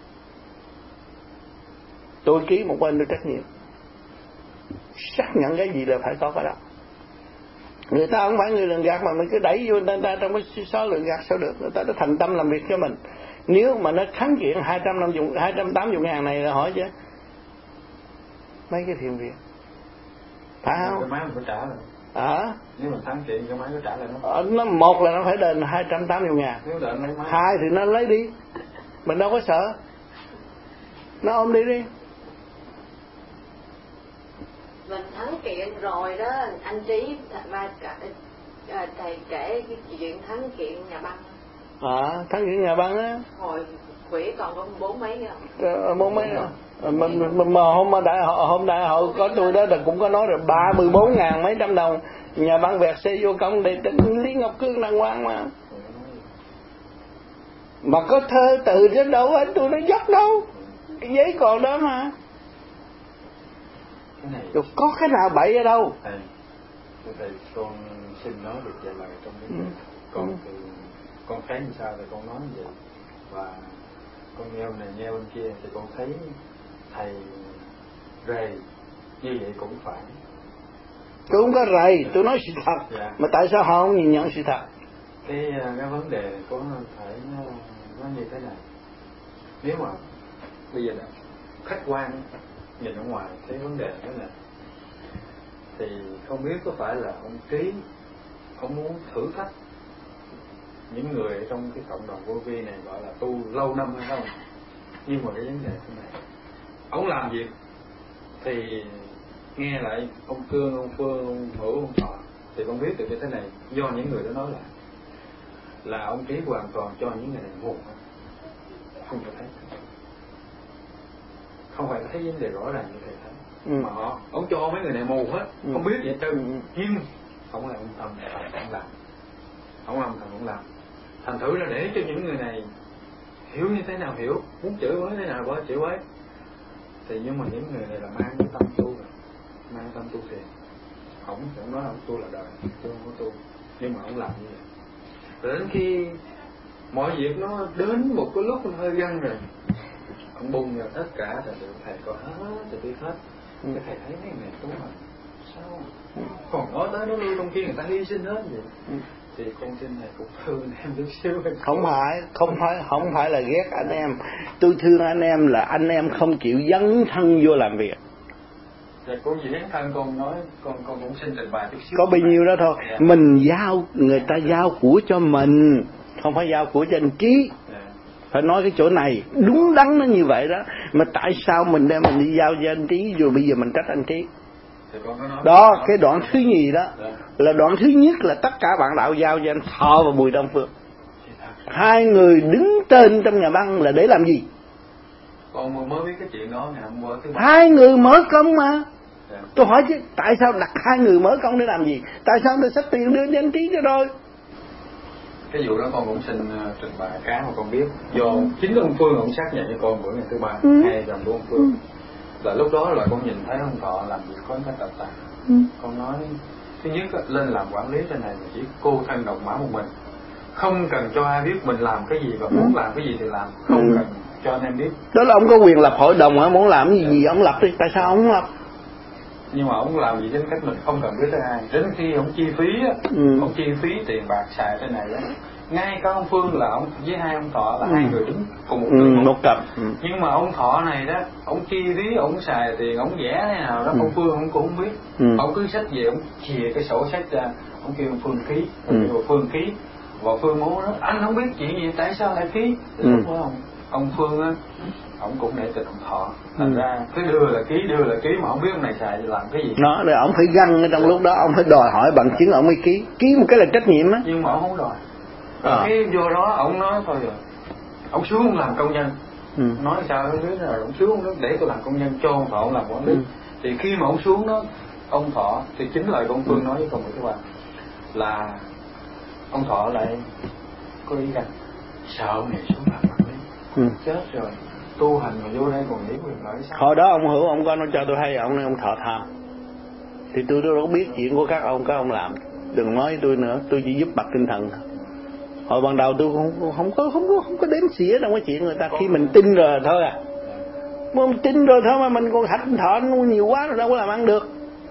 Tôi ký một bên tôi trách nhiệm, xác nhận cái gì là phải có cái đó. Người ta không phải người lường gạt mà mình cứ đẩy vô người ta trong cái số lường gạt sao được. Người ta đã thành tâm làm việc cho mình. Nếu mà nó thắng kiện 280.000 này là hỏi chứ mấy cái thiền viện, phải không? Cái máy mình phải trả rồi. Nếu mà thắng kiện cái máy có trả lại nó một là nó phải đền 280.000, hai thì nó lấy đi, mình đâu có sợ, nó ôm đi. mình thắng kiện rồi đó anh Trí thầy kể cái chuyện thắng kiện nhà băng. Thắng kiện nhà băng á. Hồi quỷ còn có 40 mấy không? 40 mấy rồi. Mà hôm đại hội có tôi đó là cũng có nói rồi 34.000 mấy trăm đồng nhà băng vẹt xe vô công để tính Lý Ngọc Cương đàng hoàng mà có thơ từ đến đâu hết tôi nói dốc đâu, cái giấy còn đó mà. Rồi có cái nào bậy ở đâu. Thầy con xin nói được vậy là trong cái con thấy như sao thì con nói như vậy, và con nghe này nghe bên kia thì con thấy thầy rầy như vậy cũng phải. Tôi không có rầy, tôi nói sự thật. Mà tại sao họ không nhìn nhận sự thật? Cái vấn đề có phải nó như thế này. Nếu mà bây giờ là khách quan nhìn ở ngoài cái vấn đề đó là thì không biết có phải là ông Trí ông muốn thử thách những người ở trong cái cộng đồng vô vi này gọi là tu lâu năm hay không. Nhưng mà cái vấn đề thế này, ông làm việc thì nghe lại ông Cương, ông Phương, ông Hữu, ông Thọ thì con biết được như thế này, do những người đó nói lại là ông Trí hoàn toàn cho những người này mù, không thể thấy, không phải thấy vấn đề rõ ràng như thầy thấy. Mà ông cho mấy người này mù hết, không biết vậy trơn, nhưng ông là ông tâm ông làm, ông làm thằng ông làm, thành thử là để cho những người này hiểu như thế nào hiểu, muốn chửi với thế nào đó chửi với, thì nhưng mà những người này là mang cái tâm tu rồi, mang tâm tu thiền, ông nói ông tu là đời, tôi không có tu, nhưng mà ông làm như vậy. Rồi đến khi mọi việc nó đến một cái lúc nó hơi găng rồi, ông bung ra tất cả, thầy có hết, thầy biết hết. Cái thầy thấy mấy người tu mà sao còn nói tới nó lui trong kia người ta hy sinh hết vậy. Thì con xin thầy cũng thương em chút xíu. Không phải là ghét anh em, tôi thương anh em là anh em không chịu dấn thân vô làm việc. Dạ con gì dấn thân con nói con cũng xin trình bày chút xíu. Có bao nhiêu đó thôi. Dạ. Mình giao, người ta giao của cho mình, không phải giao của cho anh Trí. Dạ. Phải nói cái chỗ này đúng đắn nó như vậy đó. Mà tại sao mình đem mình đi giao cho anh Trí rồi bây giờ mình trách anh Trí? Đó, cái đoạn thứ nhì đó là đoạn thứ nhất là tất cả bạn đạo giao cho anh Thọ và Bùi Đông Phương. Hai người đứng tên trong nhà băng là để làm gì? Con mới biết cái chuyện đó ngày hôm qua. Hai người mở công mà. Tôi hỏi chứ tại sao đặt hai người mở công để làm gì? Tại sao tôi xách tiền đưa cho anh Trí cho rồi? Cái vụ đó con cũng xin trình bày cái mà con biết. Do chính ông Phương ông xác nhận cho con bữa ngày thứ ba, hay dòng của ông Phương. Là lúc đó là con nhìn thấy ông Thọ làm việc có cái tập tạng. Con nói thứ nhất lên làm quản lý trên này chỉ cô thân độc mã một mình, không cần cho ai biết mình làm cái gì và muốn làm cái gì thì làm, không cần cho anh em biết. Đó là ông có quyền lập hội đồng hả? Muốn làm cái gì ông lập đi, tại sao ông không lập? Nhưng mà ông làm gì trên cách mình không cần biết tới ai. Đến khi ông chi phí á, ông chi phí tiền bạc xài trên này á, ngay cả ông Phương là ông với hai ông Thọ là hai người đứng cùng một người một cặp. Nhưng mà ông Thọ này đó, ông chi phí, ông xài tiền, ông vẽ thế nào đó, ông Phương ông cũng không biết. Ông cứ xách về, ông chìa cái sổ sách ra, ông kêu ông Phương ký, rồi Phương ký, và Phương muốn nói anh không biết chuyện gì, tại sao lại ký? Lúc đó ông Phương á, ông cũng để tình ông Thọ, thành ra cứ đưa là ký mà không biết ông này xài làm cái gì. Nó rồi ông phải găng ở trong lúc đó, ông phải đòi hỏi bằng chứng ông mới ký một cái là trách nhiệm á. Nhưng mà ông không đòi. Cái vô đó ông nói thôi rồi, ông xuống ông làm công nhân. Nói sao không biết rồi, ông xuống ông để tôi làm công nhân cho ông Thọ ông làm quản lý. Thì khi mà ông xuống đó, ông Thọ thì chính lời của ông Phương nói với con các bạn là ông Thọ lại có ý rằng sợ ông này xuống làm quản lý, chết rồi tu hành mà vô đây còn nghĩ quyền lợi sao? Hồi đó ông Hữu ông có nói cho tôi hay ông Thọ tham, thì tôi đâu biết chuyện của các ông làm, đừng nói tôi nữa, tôi chỉ giúp bậc tinh thần thôi. Hồi ban đầu tôi không có đếm xỉa trong cái chuyện người ta, khi mình tin rồi thôi à. Mình tin rồi thôi mà mình còn hạch Thọ nó nhiều quá rồi đâu có làm ăn được.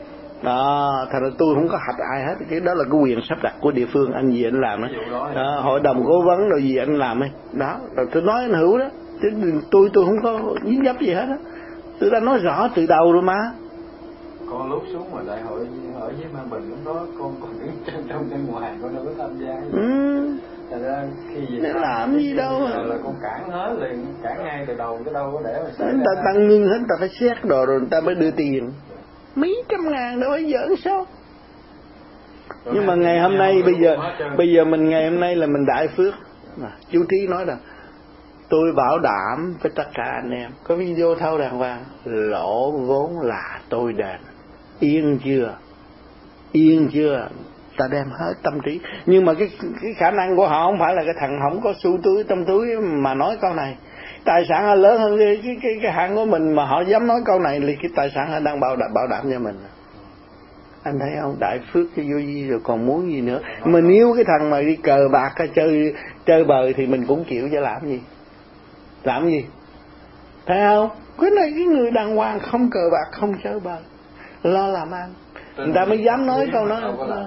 Đó, thật ra tôi không có hạch ai hết, cái đó là cái quyền sắp đặt của địa phương, anh gì anh làm đó, hội đồng cố vấn rồi gì anh làm ấy. Đó, rồi tôi nói anh Hữu đó, chứ tôi không có dính dấp gì hết á. Tôi đã nói rõ từ đầu rồi mà. Con lúc xuống mà đại hội ở với Ma Bình lúc đó con còn đứng trong bên ngoài, con đâu có tham gia. Thật ra khi gì để làm gì đâu là con cản hết liền, cản ngay từ đầu, cái đâu có để mà xảy ra. Ta tăng ngưng hết, ta phải xét đồ rồi người ta mới đưa tiền. mấy trăm ngàn đâu phải giỡn sao. Nhưng mà ngày hôm nay bây giờ mình ngày hôm nay là mình đại phước. Chú Trí nói rằng tôi bảo đảm với tất cả anh em, có video thâu đàng hoàng, lỗ vốn là tôi đền. Yên chưa? Yên chưa? Ta đem hết tâm trí. Nhưng mà cái khả năng của họ không phải là cái thằng không có xu túi trong túi mà nói câu này. Tài sản họ lớn hơn cái hạng của mình mà họ dám nói câu này, thì cái tài sản họ đang bảo đảm cho mình. Anh thấy không? Đại phước cho vô vi rồi còn muốn gì nữa. Mà nếu cái thằng mà đi cờ bạc chơi bời thì mình cũng chịu, cho làm gì? Làm gì? Thấy không? Cái này cái người đàng hoàng không cờ bạc không chơi bời, lo làm ăn, người ta mới dám nói câu nói.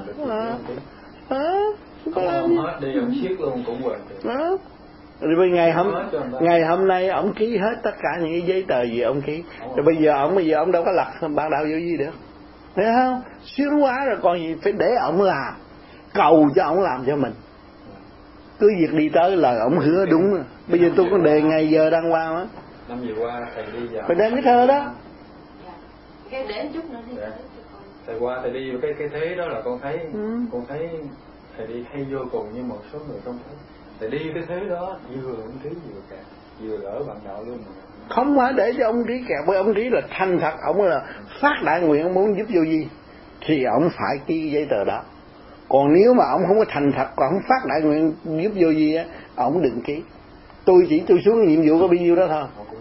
Có làm hết đi ông siết luôn cũng quên. Rồi ngày hôm nay ông ký hết tất cả những cái giấy tờ gì ông ký. Rồi bây giờ ông đâu có lập ban đầu vô gì được. Thấy không? Xuyên quá rồi còn gì phải để ông làm, cầu cho ông làm cho mình. Cứ việc đi tới lời ông hứa đúng rồi. Bây giờ tôi có đề ngày giờ đăng quang á. Năm vừa qua thầy đi vào. Phải đem cái thơ đó. Cái đến chút nữa đi. Thầy qua thầy đi cái thế đó là con thấy thầy đi hay vô cùng, nhưng một số người không thấy. Thầy đi cái thế đó vừa ông Trí vừa cả, vừa lỡ bạn đạo luôn mà. Không phải để cho ông Trí kẹt, với ông Trí là thành thật, ông là phát đại nguyện muốn giúp vô vi thì ông phải ký giấy tờ đó. Còn nếu mà ông không có thành thật, còn không phát đại nguyện giúp vô vi á, ông đừng ký. Tôi xuống nhiệm vụ có bao nhiêu đó thôi.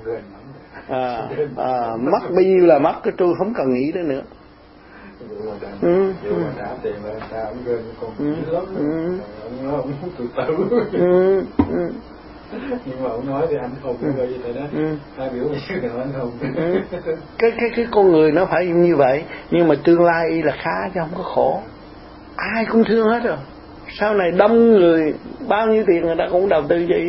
Mất bao nhiêu là mất, cái tôi không cần nghĩ tới nữa. Dù mà trả tiền là sao ông ghen con dữ lắm. Ông nói ông muốn tự tử. Nhưng mà ông nói thì anh không có gì vậy đó. Hai biểu như nào anh không. Cái con người nó phải như vậy, nhưng mà tương lai y là khá chứ không có khổ. Ai cũng thương hết rồi. Sau này đông người, bao nhiêu tiền người ta cũng đầu tư cho y.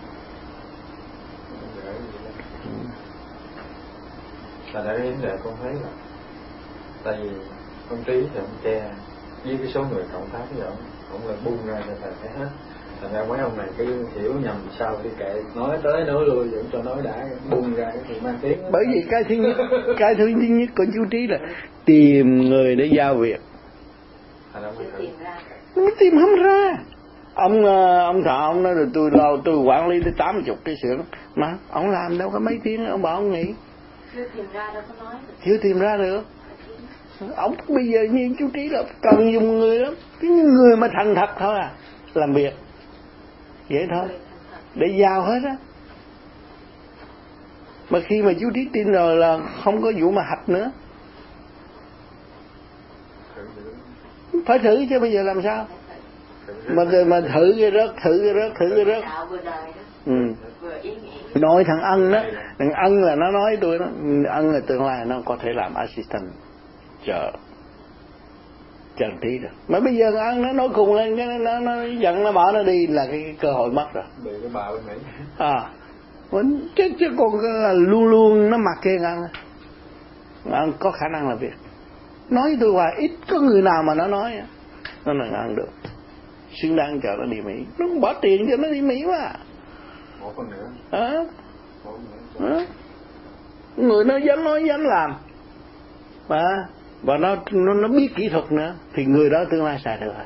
Là đã đến giờ con thấy là tại vì ông Trí thì ông che với cái số người cộng tác với ông là bung ra cho thầy thấy hết. Thành ra mấy ông này cứ hiểu nhầm sao đi kệ, nói tới nói lui vẫn cho nói đã, bung ra cái thì mang tiếng. Bởi vì cái thứ nhất của chú Trí là tìm người để giao việc. Nó tìm không ra. Ông thợ ông nói rồi tôi quản lý tới 80 cái xưởng mà ông làm đâu có mấy tiếng, ông bảo ông nghỉ. Chưa tìm ra đâu có nói được. Chưa tìm ra được. Ông bây giờ như chú Trí là cần dùng người lắm, cái người mà thành thật thôi à, làm việc vậy thôi, để giao hết á. Mà khi mà chú Trí tin rồi là không có vụ mà hạch nữa. Phải thử chứ bây giờ làm sao? Mà thử cái rớt. Nói thằng Ân đó, thằng Ân là nó nói tôi đó, Ân là tương lai nó có thể làm assistant chờ Trí rồi. Mà bây giờ thằng Ân nó nói cùng lên cái nó giận nó bỏ nó đi là cái cơ hội mất rồi. Bị cái bà bên Mỹ. Chứ còn luôn luôn nó mặc kệ Ân có khả năng làm việc. Nói tôi hoài ít có người nào mà nó nói nó là ăn được, xứng đáng cho nó đi Mỹ. Nó không bỏ tiền cho nó đi Mỹ mà. Một con nữa. Người nó dám nói dám làm và nó biết kỹ thuật nữa thì người đó tương lai xài được.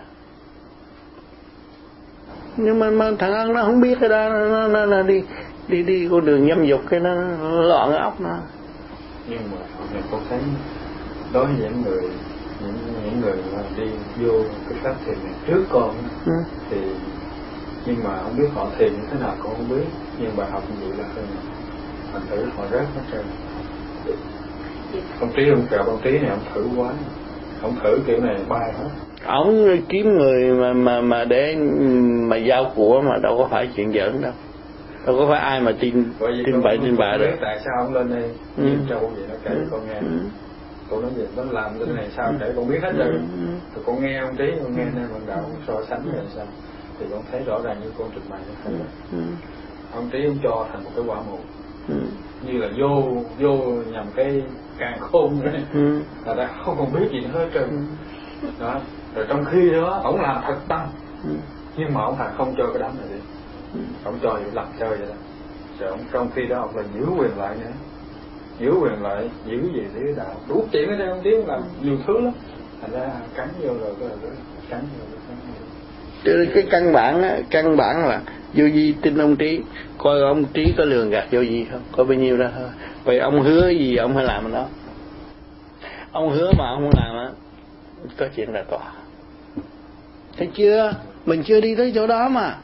Nhưng mà thằng Ân nó không biết cái đó, nó đi con đường dâm dục cái nó loạn cái óc nó. Nhưng mà mình có thấy đối với những người mà đi vô cái pháp thiền này trước con thì nhưng mà không biết họ thiền như thế nào con không biết, nhưng bài học như vậy là hơn thành thử họ rớt hết trơn. Ông Trí ông kẹo ông Trí này ông thử quá, ông thử kiểu này bay hết. Ông kiếm người mà để mà giao của mà đâu có phải chuyện giỡn đâu. Đâu có phải ai mà tin bậy tin bạ được. Tại sao ông lên đây Diêm Châu vậy nó kể con nghe. Cô nói gì nó làm cái này sao kể con biết hết rồi. Rồi con nghe ông Trí, con nghe nên bằng đạo so sánh rồi sao thì con thấy rõ ràng như con trình bày nó thấy. Ông Trí ông cho thành một cái quả mù. Như là vô nhằm cái càng khôn nữa. Là ta không còn biết gì nữa hết trơn. Đó. Rồi trong khi đó ổng làm thật tâm, nhưng mà ổng không cho cái đám này đi, ổng cho làm chơi vậy đó. Rồi ổng trong khi đó ổng là giữ quyền lại nữa, giữ quyền lợi, giữ gì giữ đạo, đủ chuyện ở đây ông Tiến làm nhiều thứ lắm, thành ra cắn vô rồi cắn vô. Cái căn bản là vô vi tin ông Trí, coi ông Trí có lường gạt vô vi không, có bao nhiêu đó thôi. Vậy ông hứa gì ông phải làm đó, ông hứa mà ông không làm á, có chuyện là tòa. Thấy chưa, mình chưa đi tới chỗ đó mà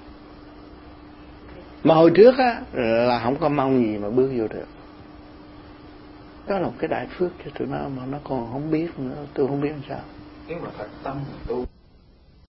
hồi trước á là không có mong gì mà bước vô được. Đó là một cái đại phước cho tụi nó mà nó còn không biết nữa, tôi không biết làm sao. Nếu mà thật tâm tu